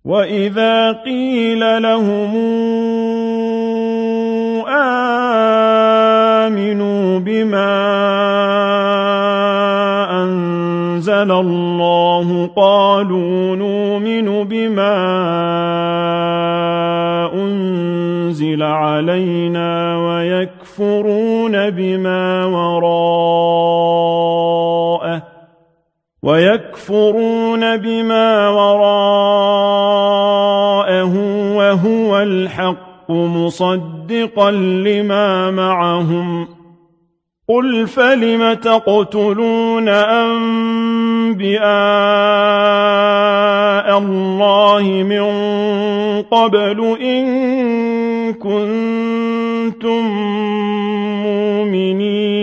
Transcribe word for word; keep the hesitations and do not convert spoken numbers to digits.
وَإِذَا قِيلَ لَهُمْ آمِنُوا بِمَا أَنزَلَ اللَّهُ قَالُوا نُؤْمِنُ بِمَا أُنزِلَ عَلَيْنَا وَيَكْفُرُونَ بِمَا وَرَاءَهُ وَيَكْفُرُونَ بِمَا وَرَاءَهُ وَهُوَ الْحَقُّ مُصَدِّقًا لِمَا مَعَهُمْ قُلْ فَلِمَ تَقْتُلُونَ أَنبِيَاءَ اللَّهِ مِن قَبْلُ إِن كُنتُم مُّؤْمِنِينَ